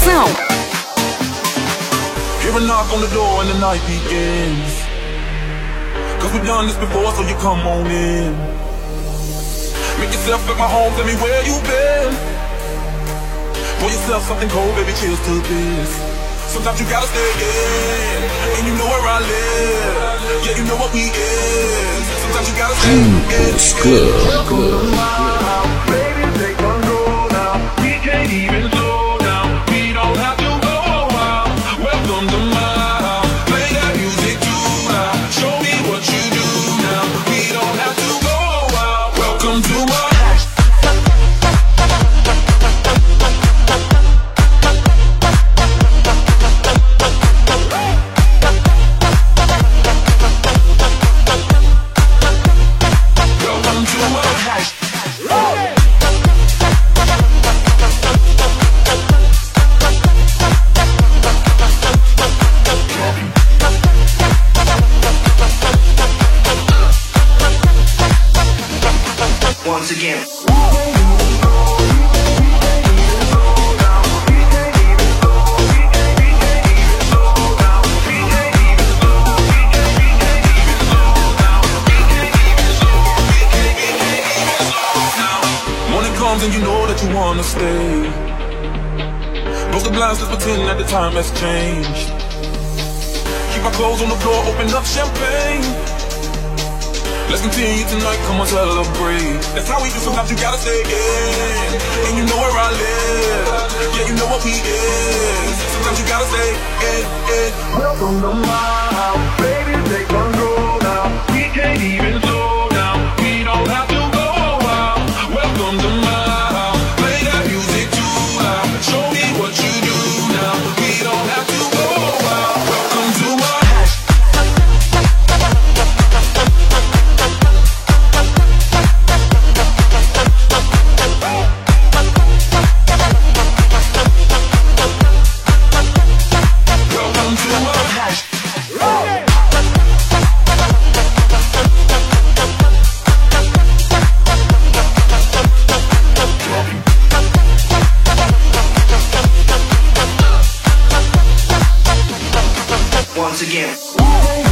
Conexão. Hear a knock on the door and the night begins. Cause we've done this before, so you come on in. Make yourself at my home, tell me where you been. Pour yourself something cold, baby, cheers to this. Sometimes you gotta stay in, and you know where I live. Yeah, you know what we is. Sometimes you gotta stay in. Welcome to my house, baby, take control now. We can't even slow down. We don't have to go out. Welcome to my house. Play that music too loud. Show me what you do now. We don't have to go out. Welcome to my house. Once again. Morning comes and you know that you wanna stay. Close the blinds, let's pretend that the time has changed. Keep our clothes on the floor, open up champagne. Let's continue tonight, come on, celebrate. That's how we do, sometimes you gotta stay in. And you know where I live. Yeah, you know what we is. Sometimes you gotta stay in. Welcome to my house, baby, take control now. We can't even slow down. We don't have to go out. Welcome to my house. Play that music too loud. Show me what you do now. We don't have to go out. Welcome to my house. Welcome to my house. Once again.